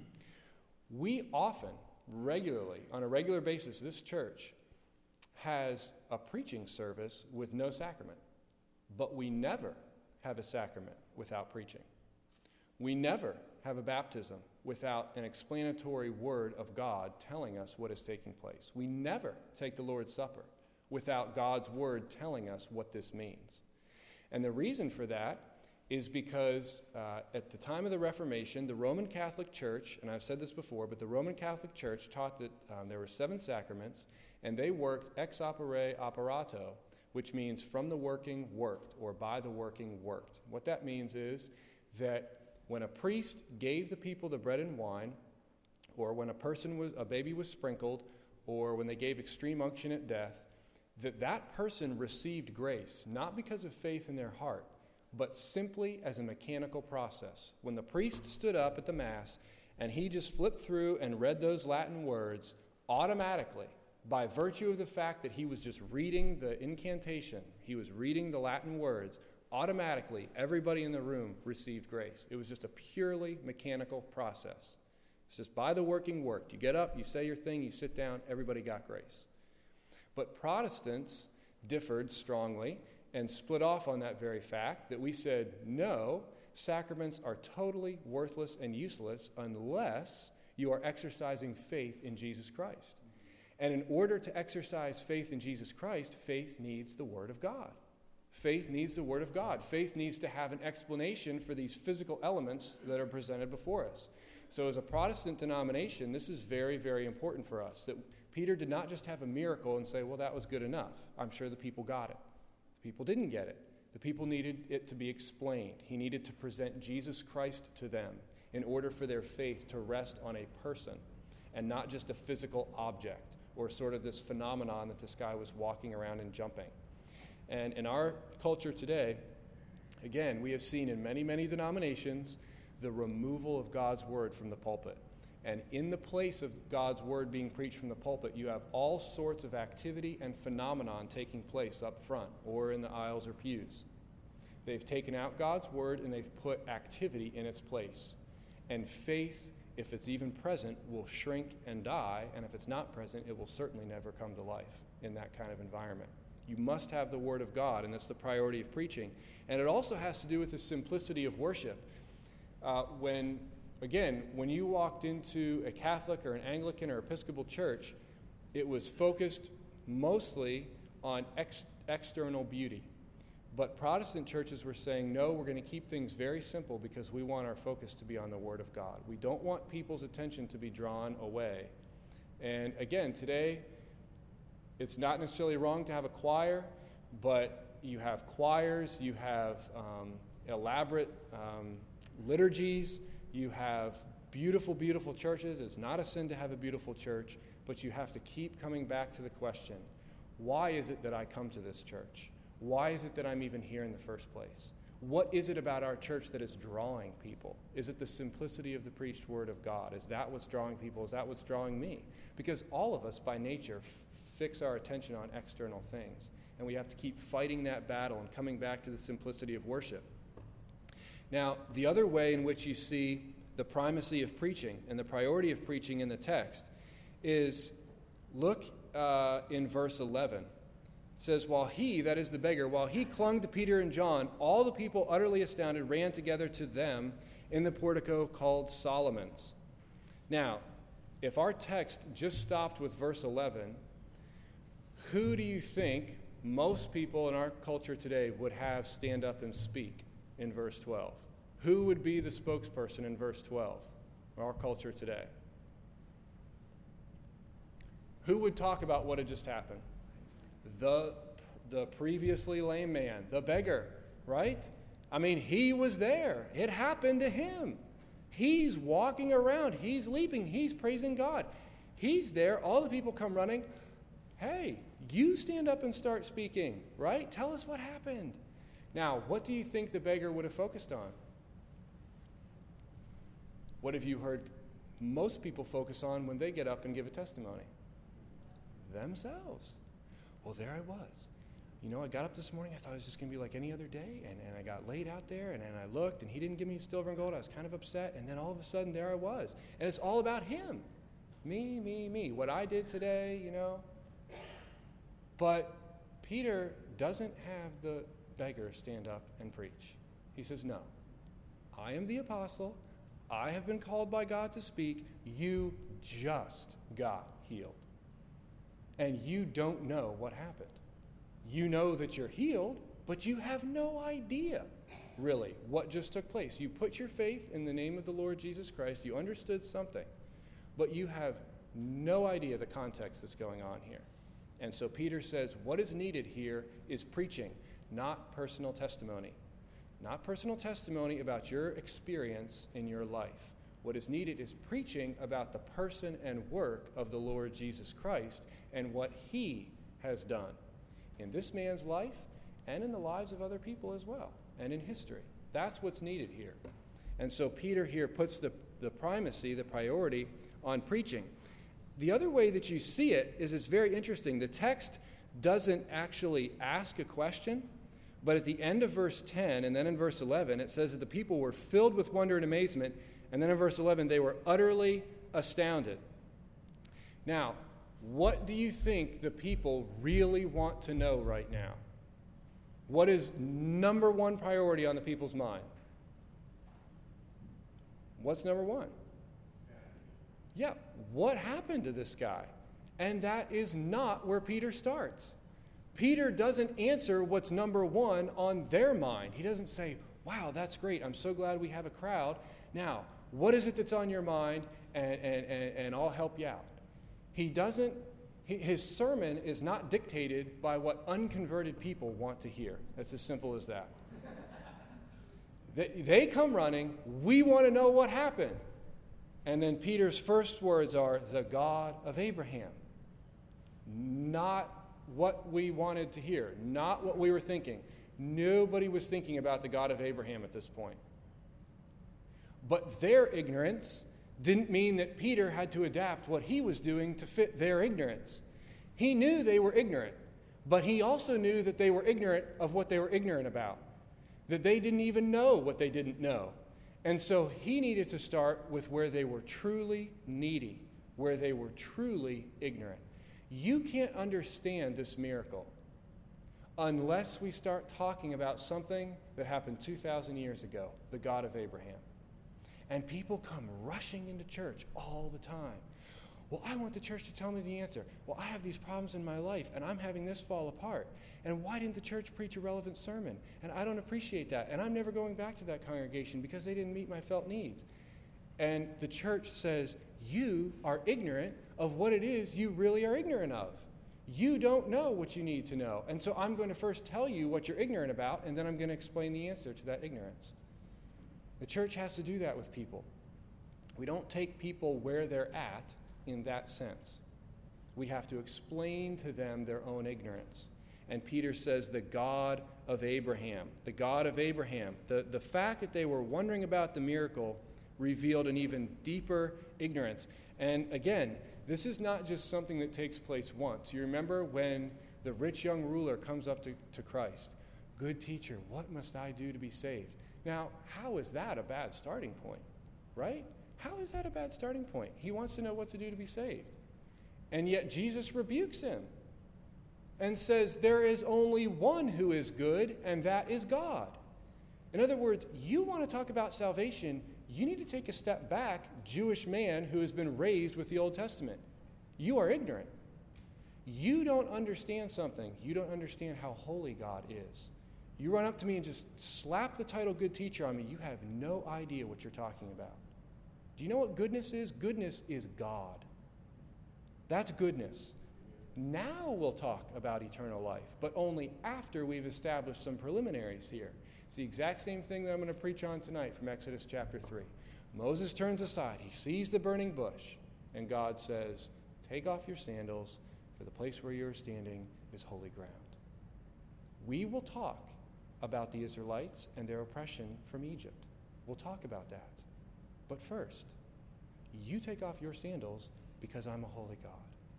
[SPEAKER 1] We often, regularly, on a regular basis, this church has a preaching service with no sacrament. But we never have a sacrament without preaching. We never have a baptism without an explanatory word of God telling us what is taking place. We never take the Lord's Supper without God's word telling us what this means. And the reason for that is because at the time of the Reformation, the Roman Catholic Church, and I've said this before, but the Roman Catholic Church taught that there were 7 sacraments, and they worked ex opere operato, which means from the working worked, or by the working worked. What that means is that when a priest gave the people the bread and wine, or when a baby was sprinkled, or when they gave extreme unction at death, that person received grace, not because of faith in their heart, but simply as a mechanical process. When the priest stood up at the Mass and he just flipped through and read those Latin words, automatically, by virtue of the fact that he was just reading the incantation, he was reading the Latin words, automatically everybody in the room received grace. It was just a purely mechanical process. It's just by the working worked. You get up, you say your thing, you sit down, everybody got grace. But Protestants differed strongly and split off on that very fact that we said, no, sacraments are totally worthless and useless unless you are exercising faith in Jesus Christ. And in order to exercise faith in Jesus Christ, faith needs the Word of God. Faith needs the Word of God. Faith needs to have an explanation for these physical elements that are presented before us. So as a Protestant denomination, this is very, very important for us, that Peter did not just have a miracle and say, well, that was good enough. I'm sure the people got it. The people didn't get it. The people needed it to be explained. He needed to present Jesus Christ to them in order for their faith to rest on a person and not just a physical object or sort of this phenomenon that this guy was walking around and jumping. And in our culture today, again, we have seen in many, many denominations the removal of God's word from the pulpit. And in the place of God's word being preached from the pulpit, you have all sorts of activity and phenomenon taking place up front or in the aisles or pews. They've taken out God's word and they've put activity in its place. And faith, if it's even present, will shrink and die. And if it's not present, it will certainly never come to life in that kind of environment. You must have the word of God, and that's the priority of preaching. And it also has to do with the simplicity of worship. When you walked into a Catholic or an Anglican or Episcopal church, it was focused mostly on external beauty. But Protestant churches were saying, no, we're going to keep things very simple because we want our focus to be on the Word of God. We don't want people's attention to be drawn away. And again, today, it's not necessarily wrong to have a choir, but you have choirs, you have elaborate liturgies, you have beautiful, beautiful churches. It's not a sin to have a beautiful church, but you have to keep coming back to the question, why is it that I come to this church? Why is it that I'm even here in the first place? What is it about our church that is drawing people? Is it the simplicity of the preached word of God? Is that what's drawing people? Is that what's drawing me? Because all of us, by nature, fix our attention on external things. And we have to keep fighting that battle and coming back to the simplicity of worship. Now, the other way in which you see the primacy of preaching and the priority of preaching in the text is, look in verse 11. It says, while he, that is the beggar, while he clung to Peter and John, all the people, utterly astounded, ran together to them in the portico called Solomon's. Now, if our text just stopped with verse 11, who do you think most people in our culture today would have stand up and speak in verse 12? Who would be the spokesperson in verse 12 in our culture today? Who would talk about what had just happened? The previously lame man, the beggar, right? I mean, he was there. It happened to him. He's walking around. He's leaping. He's praising God. He's there. All the people come running. Hey, you stand up and start speaking, right? Tell us what happened. Now, what do you think the beggar would have focused on? What have you heard most people focus on when they get up and give a testimony? Themselves. Well, there I was. You know, I got up this morning. I thought it was just going to be like any other day. And I got laid out there, and I looked, and he didn't give me silver and gold. I was kind of upset. And then all of a sudden, there I was. And it's all about him. Me. What I did today, you know. But Peter doesn't have the beggar stand up and preach. He says, no. I am the apostle. I have been called by God to speak. You just got healed. And you don't know what happened. You know that you're healed, but you have no idea, really, what just took place. You put your faith in the name of the Lord Jesus Christ. You understood something, but you have no idea the context that's going on here. And so Peter says, what is needed here is preaching, not personal testimony. Not personal testimony about your experience in your life. What is needed is preaching about the person and work of the Lord Jesus Christ and what he has done in this man's life and in the lives of other people as well, and in history. That's what's needed here. And so Peter here puts the primacy, the priority, on preaching. The other way that you see it is it's very interesting. The text doesn't actually ask a question, but at the end of verse 10 and then in verse 11, it says that the people were filled with wonder and amazement, and then in verse 11, they were utterly astounded. Now, what do you think the people really want to know right now? What is number one priority on the people's mind? What's number one? Yeah, what happened to this guy? And that is not where Peter starts. Peter doesn't answer what's number one on their mind. He doesn't say, wow, that's great. I'm so glad we have a crowd. Now, what is it that's on your mind? And I'll help you out. He doesn't, his sermon is not dictated by what unconverted people want to hear. It's as simple as that. They come running. We want to know what happened. And then Peter's first words are, the God of Abraham. Not what we wanted to hear, not what we were thinking. Nobody was thinking about the God of Abraham at this point. But their ignorance didn't mean that Peter had to adapt what he was doing to fit their ignorance. He knew they were ignorant, but he also knew that they were ignorant of what they were ignorant about, that they didn't even know what they didn't know. And so he needed to start with where they were truly needy, where they were truly ignorant. You can't understand this miracle unless we start talking about something that happened 2,000 years ago, the God of Abraham. And people come rushing into church all the time. Well, I want the church to tell me the answer. Well, I have these problems in my life, and I'm having this fall apart. And why didn't the church preach a relevant sermon? And I don't appreciate that. And I'm never going back to that congregation because they didn't meet my felt needs. And the church says, you are ignorant of what it is you really are ignorant of. You don't know what you need to know. And so I'm going to first tell you what you're ignorant about, and then I'm going to explain the answer to that ignorance. The church has to do that with people. We don't take people where they're at in that sense. We have to explain to them their own ignorance. And Peter says, the God of Abraham. The God of Abraham. The fact that they were wondering about the miracle revealed an even deeper ignorance. And again, this is not just something that takes place once. You remember when the rich young ruler comes up to Christ. Good teacher, what must I do to be saved? Now, how is that a bad starting point, right? How is that a bad starting point? He wants to know what to do to be saved. And yet Jesus rebukes him and says there is only one who is good, and that is God. In other words, you want to talk about salvation, you need to take a step back, Jewish man who has been raised with the Old Testament. You are ignorant. You don't understand something. You don't understand how holy God is. You run up to me and just slap the title good teacher on me. You have no idea what you're talking about. Do you know what goodness is? Goodness is God. That's goodness. Now we'll talk about eternal life, but only after we've established some preliminaries here. It's the exact same thing that I'm going to preach on tonight from Exodus chapter 3. Moses turns aside. He sees the burning bush, and God says, take off your sandals, for the place where you're standing is holy ground. We will talk about the Israelites and their oppression from Egypt. We'll talk about that. But first, you take off your sandals because I'm a holy God.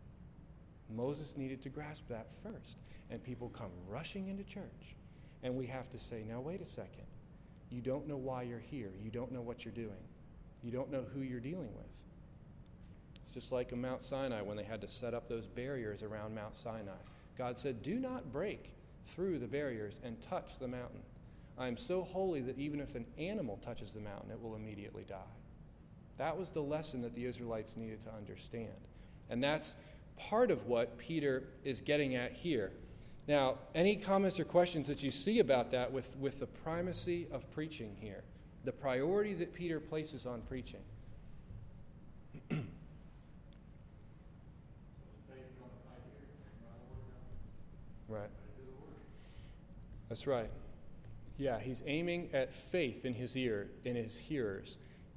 [SPEAKER 1] Moses needed to grasp that first. And people come rushing into church. And we have to say, now wait a second. You don't know why you're here. You don't know what you're doing. You don't know who you're dealing with. It's just like in Mount Sinai when they had to set up those barriers around Mount Sinai. God said, do not break through the barriers and touch the mountain. I am so holy that even if an animal touches the mountain, it will immediately die. That was the lesson that the Israelites needed to understand. And that's part of what Peter is getting at here. Now, any comments or questions that you see about that with the primacy of preaching here, the priority that Peter places on preaching? Right. That's right. Yeah, he's aiming at faith in his hearers.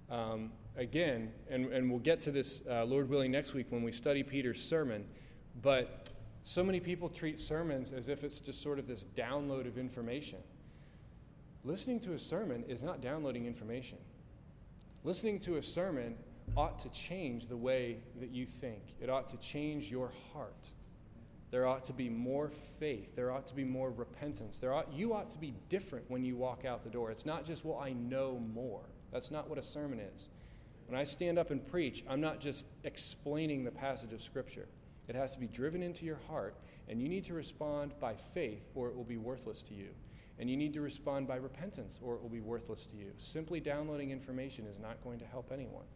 [SPEAKER 1] Again, and we'll get to this, Lord willing, next week when we study Peter's sermon, but so many people treat sermons as if it's just sort of this download of information. Listening to a sermon is not downloading information. Listening to a sermon ought to change the way that you think. It ought to change your heart. There ought to be more faith. There ought to be more repentance. You ought to be different when you walk out the door. It's not just, well, I know more. That's not what a sermon is. When I stand up and preach, I'm not just explaining the passage of Scripture. It has to be driven into your heart, and you need to respond by faith, or it will be worthless to you. And you need to respond by repentance, or it will be worthless to you. Simply downloading information is not going to help anyone.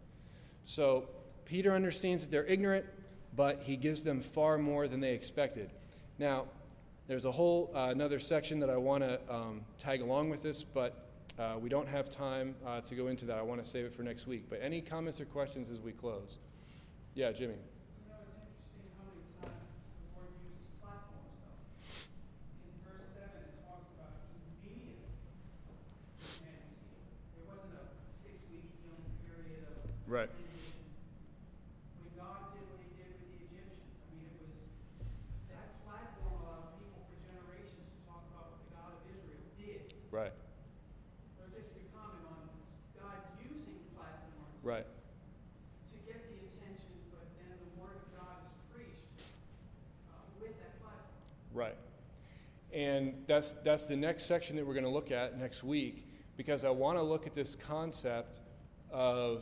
[SPEAKER 1] So Peter understands that they're ignorant, but he gives them far more than they expected. Now, there's a whole another section that I want to tag along with this, but we don't have time to go into that. I want to save it for next week. But any comments or questions as we close? Yeah, Jimmy.
[SPEAKER 2] You know, it's interesting how many times the Lord uses platforms, though. In verse 7, it talks about immediate humanity. There wasn't a 6-week healing period of
[SPEAKER 1] Right.
[SPEAKER 2] transition. When God did what he did with the Egyptians, I mean, it was that platform allowed people for generations to talk about what the God of Israel did.
[SPEAKER 1] Right.
[SPEAKER 2] Or just your comment on God using platforms
[SPEAKER 1] Right.
[SPEAKER 2] to get the attention, but then the word of God is preached with that platform.
[SPEAKER 1] Right. And that's the next section that we're going to look at next week, because I want to look at this concept of,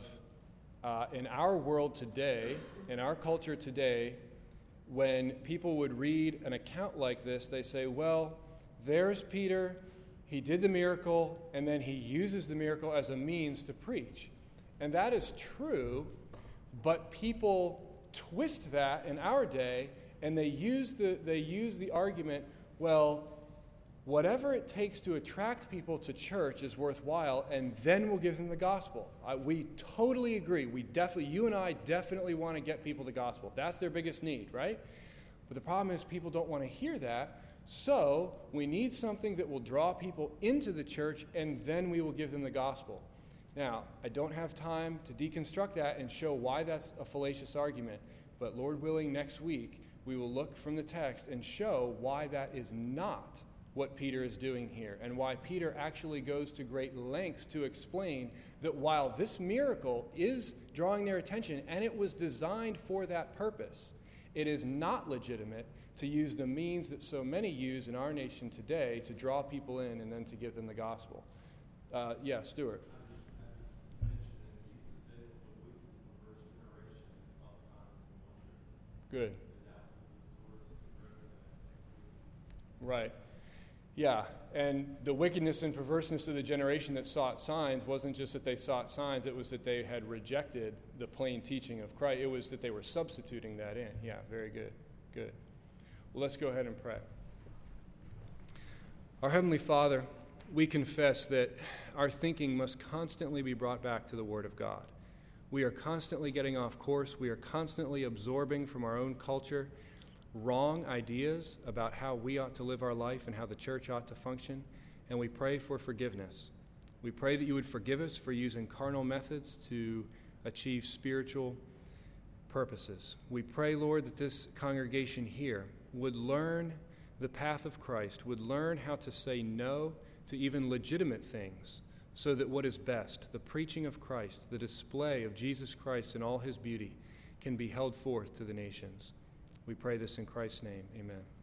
[SPEAKER 1] in our world today, in our culture today, when people would read an account like this, they say, well, there's Peter, he did the miracle, and then he uses the miracle as a means to preach. And that is true, but people twist that in our day, and they use the argument, well, whatever it takes to attract people to church is worthwhile, and then we'll give them the gospel. We totally agree. You and I definitely want to get people the gospel. That's their biggest need, right? But the problem is people don't want to hear that, so we need something that will draw people into the church, and then we will give them the gospel. Now, I don't have time to deconstruct that and show why that's a fallacious argument, but Lord willing, next week, we will look from the text and show why that is not what Peter is doing here, and why Peter actually goes to great lengths to explain that while this miracle is drawing their attention and it was designed for that purpose, it is not legitimate to use the means that so many use in our nation today to draw people in and then to give them the gospel. Yeah, Stuart. Good. Right. Yeah, and the wickedness and perverseness of the generation that sought signs wasn't just that they sought signs, it was that they had rejected the plain teaching of Christ. It was that they were substituting that in. Yeah, very good. Good. Well, let's go ahead and pray. Our Heavenly Father, we confess that our thinking must constantly be brought back to the Word of God. We are constantly getting off course. We are constantly absorbing from our own culture wrong ideas about how we ought to live our life and how the church ought to function, and we pray for forgiveness. We pray that you would forgive us for using carnal methods to achieve spiritual purposes. We pray, Lord, that this congregation here would learn the path of Christ, would learn how to say no to even legitimate things, so that what is best, the preaching of Christ, the display of Jesus Christ in all his beauty, can be held forth to the nations. We pray this in Christ's name. Amen.